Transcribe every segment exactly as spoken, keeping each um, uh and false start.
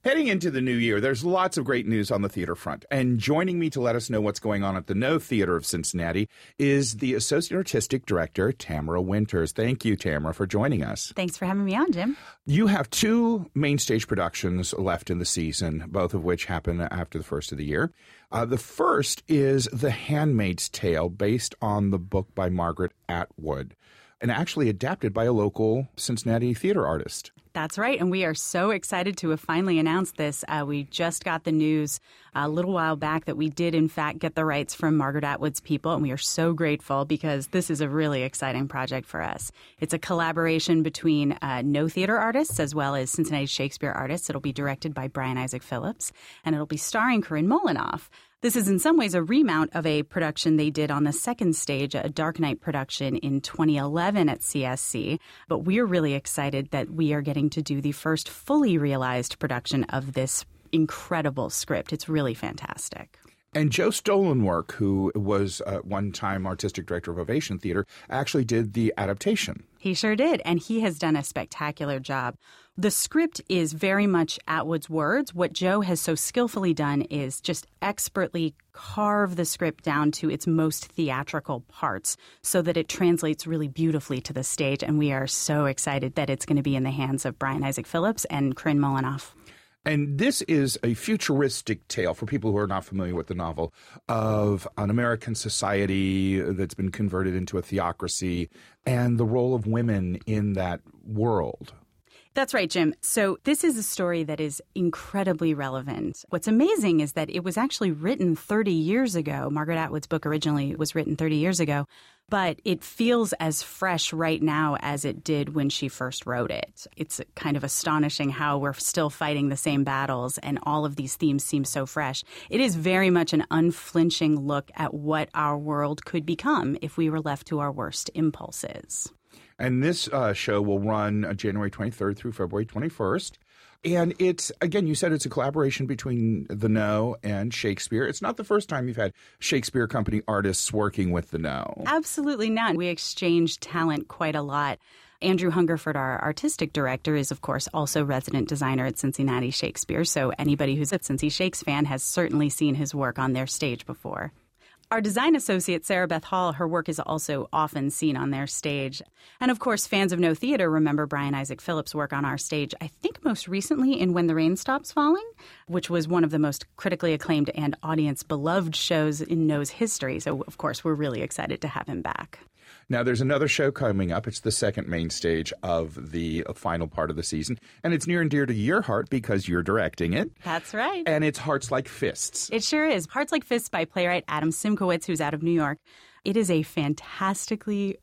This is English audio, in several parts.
Heading into the new year, there's lots of great news on the theater front. And joining me to let us know what's going on at the No Theater of Cincinnati is the Associate Artistic Director, Tamara Winters. Thank you, Tamara, for joining us. Thanks for having me on, Jim. You have two main stage productions left in the season, both of which happen after the first of the year. Uh, the first is The Handmaid's Tale, based on the book by Margaret Atwood, and actually adapted by a local Cincinnati theater artist. That's right, and we are so excited to have finally announced this. Uh, we just got the news a little while back that we did, in fact, get the rights from Margaret Atwood's people, and we are so grateful because this is a really exciting project for us. It's a collaboration between uh, No Theater artists as well as Cincinnati Shakespeare artists. It'll be directed by Brian Isaac Phillips, and it'll be starring Corinne Molinoff. This is in some ways a remount of a production they did on the second stage, a Dark Knight production in twenty eleven at C S C. But we're really excited that we are getting to do the first fully realized production of this incredible script. It's really fantastic. And Joe Stolenwerk, who was uh, one-time artistic director of Ovation Theater, actually did the adaptation. He sure did, and he has done a spectacular job. The script is very much Atwood's words. What Joe has so skillfully done is just expertly carve the script down to its most theatrical parts so that it translates really beautifully to the stage, and we are so excited that it's going to be in the hands of Brian Isaac Phillips and Corinne Molinoff. And this is a futuristic tale, for people who are not familiar with the novel, of an American society that's been converted into a theocracy and the role of women in that world. That's right, Jim. So this is a story that is incredibly relevant. What's amazing is that it was actually written thirty years ago. Margaret Atwood's book originally was written thirty years ago, but it feels as fresh right now as it did when she first wrote it. It's kind of astonishing how we're still fighting the same battles and all of these themes seem so fresh. It is very much an unflinching look at what our world could become if we were left to our worst impulses. And this uh, show will run uh, January twenty-third through February twenty-first. And it's, again, you said it's a collaboration between the No and Shakespeare. It's not the first time you've had Shakespeare Company artists working with the No. Absolutely not. We exchange talent quite a lot. Andrew Hungerford, our artistic director, is, of course, also resident designer at Cincinnati Shakespeare. So anybody who's a Cincy Shakes fan has certainly seen his work on their stage before. Our design associate, Sarah Beth Hall, her work is also often seen on their stage. And of course, fans of No Theater remember Brian Isaac Phillips' work on our stage, I think most recently in When the Rain Stops Falling, which was one of the most critically acclaimed and audience-beloved shows in No's history. So, of course, we're really excited to have him back. Now, there's another show coming up. It's the second main stage of the final part of the season. And it's near and dear to your heart because you're directing it. That's right. And it's Hearts Like Fists. It sure is. Hearts Like Fists by playwright Adam Simkowitz, who's out of New York. It is a fantastically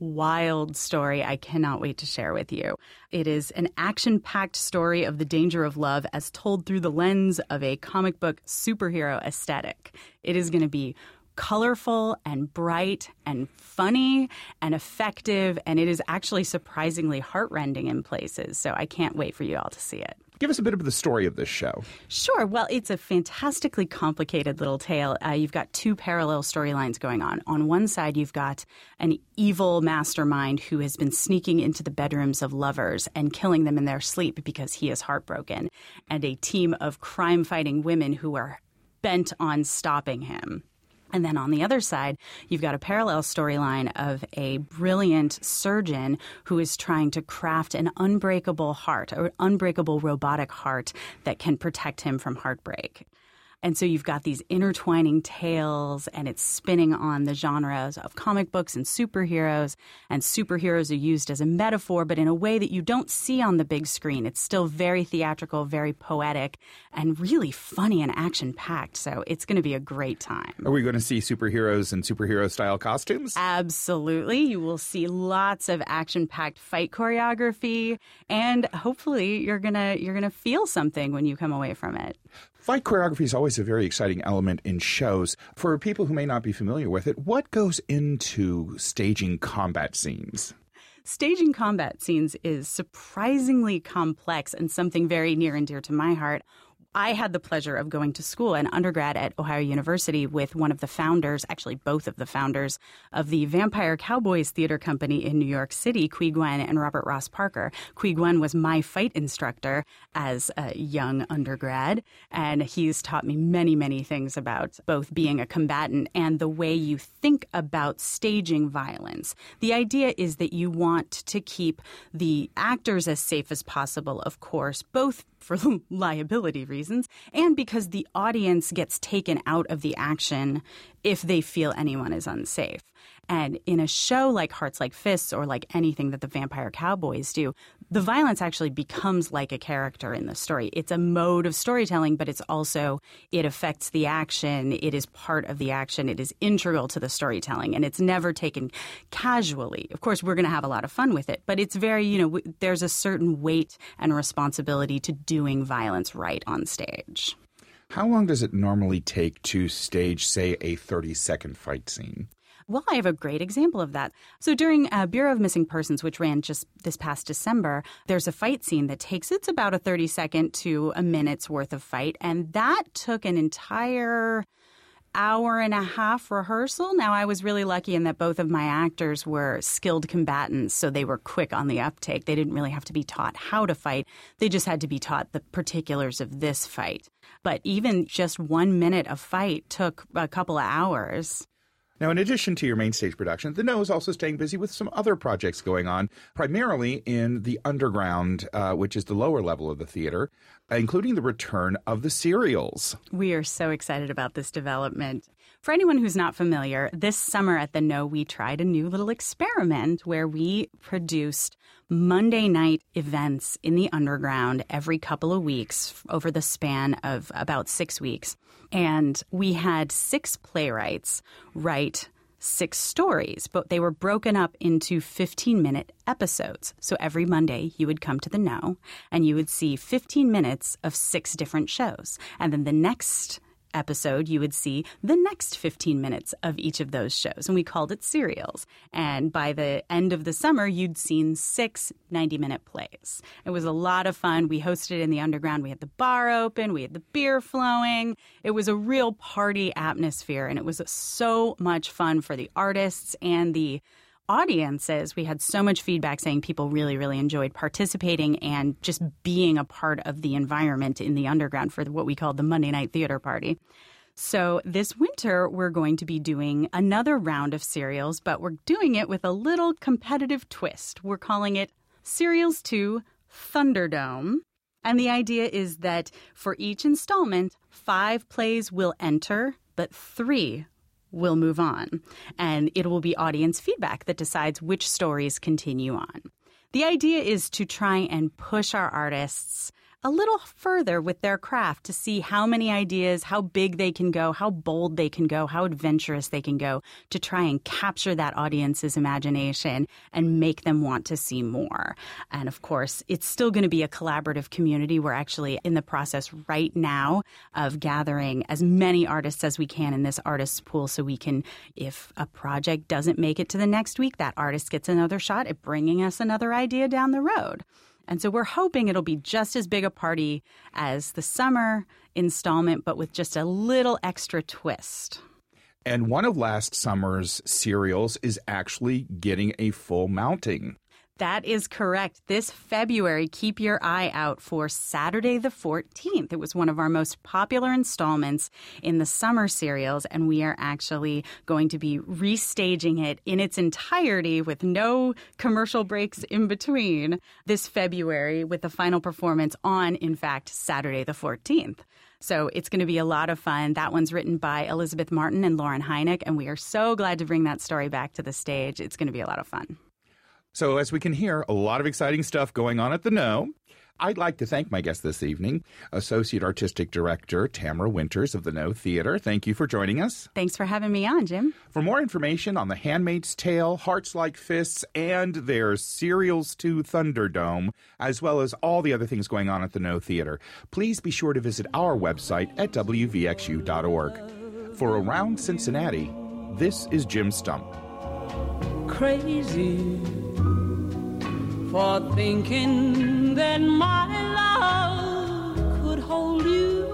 wild story I cannot wait to share with you. It is an action-packed story of the danger of love as told through the lens of a comic book superhero aesthetic. It is going to be colorful and bright and funny and effective, and it is actually surprisingly heartrending in places. So I can't wait for you all to see it. Give us a bit of the story of this show. Sure. Well, it's a fantastically complicated little tale. Uh, you've got two parallel storylines going on. On one side, you've got an evil mastermind who has been sneaking into the bedrooms of lovers and killing them in their sleep because he is heartbroken, and a team of crime-fighting women who are bent on stopping him. And then on the other side, you've got a parallel storyline of a brilliant surgeon who is trying to craft an unbreakable heart, or unbreakable robotic heart that can protect him from heartbreak. And so you've got these intertwining tales, and it's spinning on the genres of comic books and superheroes. And superheroes are used as a metaphor, but in a way that you don't see on the big screen. It's still very theatrical, very poetic, and really funny and action-packed. So it's going to be a great time. Are we going to see superheroes in superhero-style costumes? Absolutely. You will see lots of action-packed fight choreography, and hopefully you're going to you're going to feel something when you come away from it. Fight choreography is always a very exciting element in shows. For people who may not be familiar with it, what goes into staging combat scenes? Staging combat scenes is surprisingly complex and something very near and dear to my heart. I had the pleasure of going to school and undergrad at Ohio University with one of the founders, actually both of the founders, of the Vampire Cowboys Theater Company in New York City, Qui Gwen and Robert Ross Parker. Qui Gwen was my fight instructor as a young undergrad, and he's taught me many, many things about both being a combatant and the way you think about staging violence. The idea is that you want to keep the actors as safe as possible, of course, both for liability reasons and because the audience gets taken out of the action if they feel anyone is unsafe. And in a show like Hearts Like Fists or like anything that the Vampire Cowboys do, the violence actually becomes like a character in the story. It's a mode of storytelling, but it's also, it affects the action. It is part of the action. It is integral to the storytelling, and it's never taken casually. Of course, we're going to have a lot of fun with it, but it's very, you know, there's a certain weight and responsibility to doing violence right on stage. How long does it normally take to stage, say, a thirty-second fight scene? Well, I have a great example of that. So during uh, Bureau of Missing Persons, which ran just this past December, there's a fight scene that takes, it's about a thirty-second to a minute's worth of fight. And that took an entire hour and a half rehearsal. Now, I was really lucky in that both of my actors were skilled combatants, so they were quick on the uptake. They didn't really have to be taught how to fight. They just had to be taught the particulars of this fight. But even just one minute of fight took a couple of hours. Now, in addition to your main stage production, The Know is also staying busy with some other projects going on, primarily in the underground, uh, which is the lower level of the theater, including the return of the serials. We are so excited about this development. For anyone who's not familiar, this summer at The Know, we tried a new little experiment where we produced Monday night events in the underground every couple of weeks over the span of about six weeks. And we had six playwrights write six stories, but they were broken up into fifteen-minute episodes. So every Monday you would come to The Know and you would see fifteen minutes of six different shows. And then the next episode, you would see the next fifteen minutes of each of those shows. And we called it serials. And by the end of the summer, you'd seen six ninety-minute plays. It was a lot of fun. We hosted it in the underground. We had the bar open. We had the beer flowing. It was a real party atmosphere. And it was so much fun for the artists and the audiences. We had so much feedback saying people really, really enjoyed participating and just being a part of the environment in the underground for what we called the Monday Night Theater Party. So this winter, we're going to be doing another round of serials, but we're doing it with a little competitive twist. We're calling it Serials two Thunderdome. And the idea is that for each installment, five plays will enter, but three will move on. And it will be audience feedback that decides which stories continue on. The idea is to try and push our artists a little further with their craft to see how many ideas, how big they can go, how bold they can go, how adventurous they can go to try and capture that audience's imagination and make them want to see more. And of course, it's still going to be a collaborative community. We're actually in the process right now of gathering as many artists as we can in this artists pool so we can, if a project doesn't make it to the next week, that artist gets another shot at bringing us another idea down the road. And so we're hoping it'll be just as big a party as the summer installment, but with just a little extra twist. And one of last summer's serials is actually getting a full mounting. That is correct. This February, keep your eye out for Saturday the fourteenth. It was one of our most popular installments in the summer serials, and we are actually going to be restaging it in its entirety with no commercial breaks in between this February with the final performance on, in fact, Saturday the fourteenth. So it's going to be a lot of fun. That one's written by Elizabeth Martin and Lauren Hynek, and we are so glad to bring that story back to the stage. It's going to be a lot of fun. So as we can hear, a lot of exciting stuff going on at The Know. I'd like to thank my guest this evening, Associate Artistic Director Tamara Winters of The Know Theater. Thank you for joining us. Thanks for having me on, Jim. For more information on The Handmaid's Tale, Hearts Like Fists, and their Serials two Thunderdome, as well as all the other things going on at The Know Theater, please be sure to visit our website at w v x u dot org. For Around Cincinnati, this is Jim Stump. Crazy for thinking that my love could hold you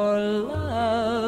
for love.